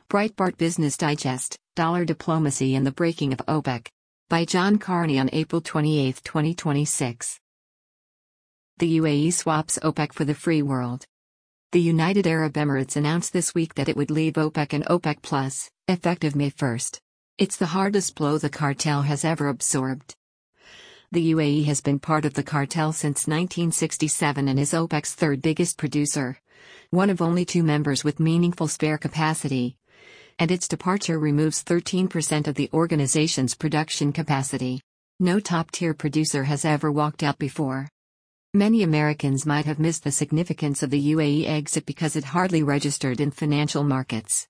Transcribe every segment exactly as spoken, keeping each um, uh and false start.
Breitbart Business Digest, Dollar Diplomacy and the Breaking of OPEC. By John Carney on April twenty-eighth, twenty twenty-six. The U A E swaps OPEC for the free world. The United Arab Emirates announced this week that it would leave OPEC and OPEC Plus, effective May first. It's the hardest blow the cartel has ever absorbed. The U A E has been part of the cartel since nineteen sixty-seven and is OPEC's third biggest producer, one of only two members with meaningful spare capacity, and its departure removes thirteen percent of the organization's production capacity. No top-tier producer has ever walked out before. Many Americans might have missed the significance of the U A E exit because it hardly registered in financial markets.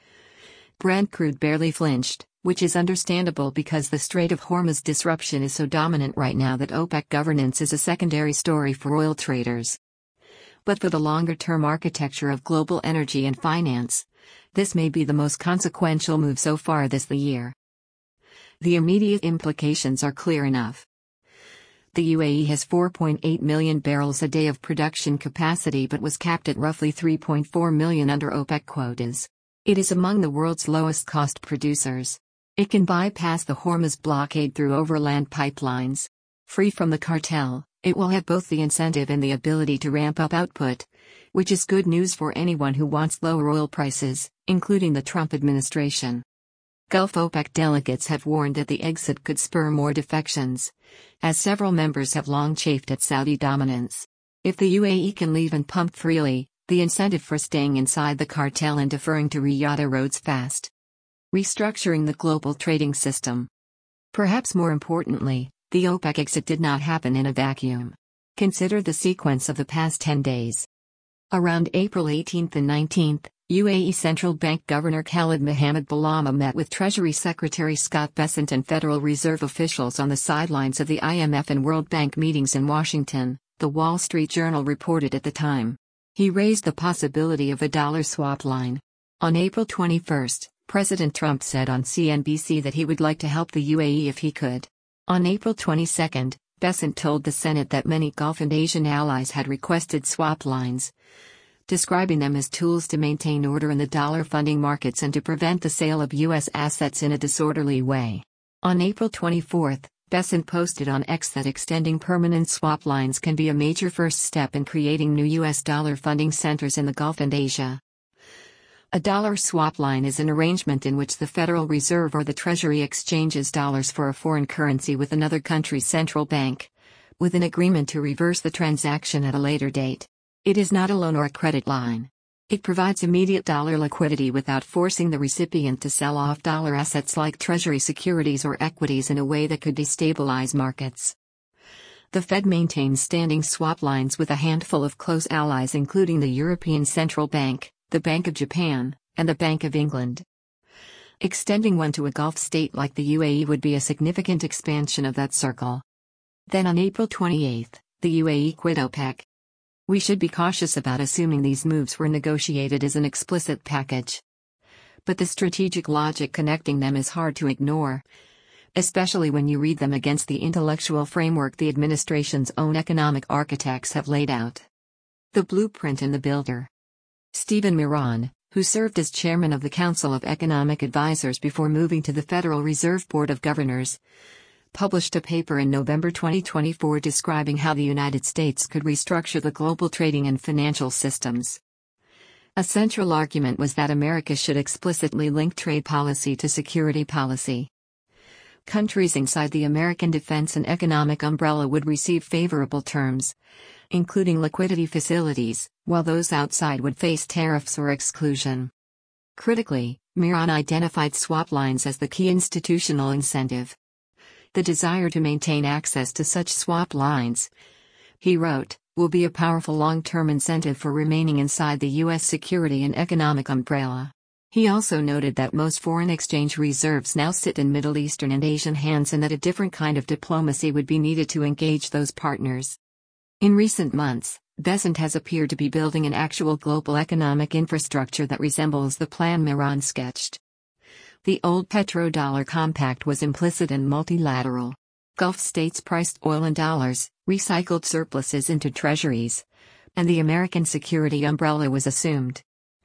Brent crude barely flinched, which is understandable because the Strait of Hormuz disruption is so dominant right now that OPEC governance is a secondary story for oil traders. But for the longer-term architecture of global energy and finance, this may be the most consequential move so far this year. The immediate implications are clear enough. The U A E has four point eight million barrels a day of production capacity but was capped at roughly three point four million under OPEC quotas. It is among the world's lowest-cost producers. It can bypass the Hormuz blockade through overland pipelines. Free from the cartel, it will have both the incentive and the ability to ramp up output, which is good news for anyone who wants lower oil prices, including the Trump administration. Gulf OPEC delegates have warned that the exit could spur more defections, as several members have long chafed at Saudi dominance. If the U A E can leave and pump freely, the incentive for staying inside the cartel and deferring to Riyadh erodes fast. Restructuring the global trading system. Perhaps more importantly, the OPEC exit did not happen in a vacuum. Consider the sequence of the past ten days. Around April eighteenth and nineteenth, U A E Central Bank Governor Khalid Mohammed Balama met with Treasury Secretary Scott Bessent and Federal Reserve officials on the sidelines of the I M F and World Bank meetings in Washington, the Wall Street Journal reported at the time. He raised the possibility of a dollar swap line. On April twenty-first, President Trump said on C N B C that he would like to help the U A E if he could. On April twenty-second, Bessent told the Senate that many Gulf and Asian allies had requested swap lines, describing them as tools to maintain order in the dollar funding markets and to prevent the sale of U S assets in a disorderly way. On April twenty-fourth, Bessent posted on X that extending permanent swap lines can be a major first step in creating new U S dollar funding centers in the Gulf and Asia. A dollar swap line is an arrangement in which the Federal Reserve or the Treasury exchanges dollars for a foreign currency with another country's central bank, with an agreement to reverse the transaction at a later date. It is not a loan or a credit line. It provides immediate dollar liquidity without forcing the recipient to sell off dollar assets like Treasury securities or equities in a way that could destabilize markets. The Fed maintains standing swap lines with a handful of close allies including the European Central Bank, the Bank of Japan, and the Bank of England. Extending one to a Gulf state like the U A E would be a significant expansion of that circle. Then on April twenty-eighth, the U A E quit OPEC. We should be cautious about assuming these moves were negotiated as an explicit package. But the strategic logic connecting them is hard to ignore, especially when you read them against the intellectual framework the administration's own economic architects have laid out. The blueprint and the builder. Stephen Miron, who served as chairman of the Council of Economic Advisers before moving to the Federal Reserve Board of Governors, published a paper in November twenty twenty-four describing how the United States could restructure the global trading and financial systems. A central argument was that America should explicitly link trade policy to security policy. Countries inside the American defense and economic umbrella would receive favorable terms, including liquidity facilities, while those outside would face tariffs or exclusion. Critically, Miron identified swap lines as the key institutional incentive. The desire to maintain access to such swap lines, he wrote, will be a powerful long-term incentive for remaining inside the U S security and economic umbrella. He also noted that most foreign exchange reserves now sit in Middle Eastern and Asian hands and that a different kind of diplomacy would be needed to engage those partners. In recent months, Bessent has appeared to be building an actual global economic infrastructure that resembles the plan Miron sketched. The old petrodollar compact was implicit and multilateral. Gulf states priced oil in dollars, recycled surpluses into treasuries, and the American security umbrella was assumed.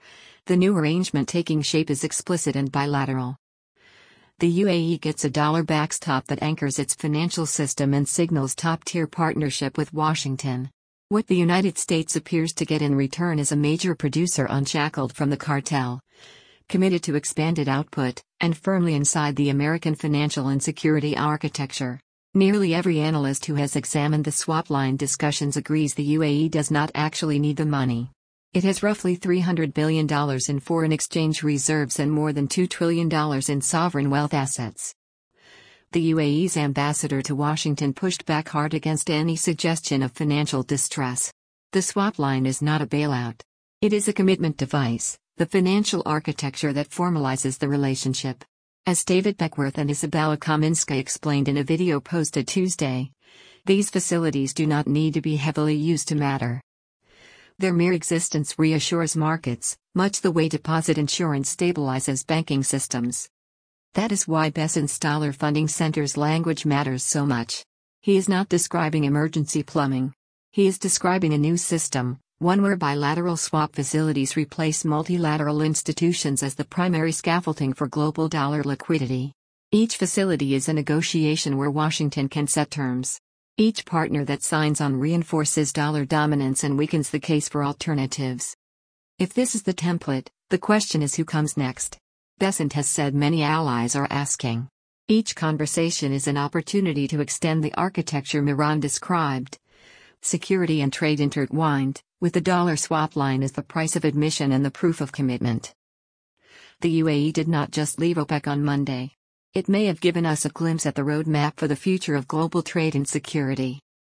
The new arrangement taking shape is explicit and bilateral. The U A E gets a dollar backstop that anchors its financial system and signals top-tier partnership with Washington. What the United States appears to get in return is a major producer unshackled from the cartel, committed to expanded output, and firmly inside the American financial and security architecture. Nearly every analyst who has examined the swap line discussions agrees the U A E does not actually need the money. It has roughly three hundred billion dollars in foreign exchange reserves and more than two trillion dollars in sovereign wealth assets. The U A E's ambassador to Washington pushed back hard against any suggestion of financial distress. The swap line is not a bailout. It is a commitment device, the financial architecture that formalizes the relationship. As David Beckworth and Isabella Kaminska explained in a video posted Tuesday, these facilities do not need to be heavily used to matter. Their mere existence reassures markets, much the way deposit insurance stabilizes banking systems. That is why Bessent's Dollar Funding Center's language matters so much. He is not describing emergency plumbing. He is describing a new system, one where bilateral swap facilities replace multilateral institutions as the primary scaffolding for global dollar liquidity. Each facility is a negotiation where Washington can set terms. Each partner that signs on reinforces dollar dominance and weakens the case for alternatives. If this is the template, the question is who comes next? Bessent has said many allies are asking. Each conversation is an opportunity to extend the architecture Miran described. Security and trade intertwined, with the dollar swap line as the price of admission and the proof of commitment. The U A E did not just leave OPEC on Monday. It may have given us a glimpse at the roadmap for the future of global trade and security.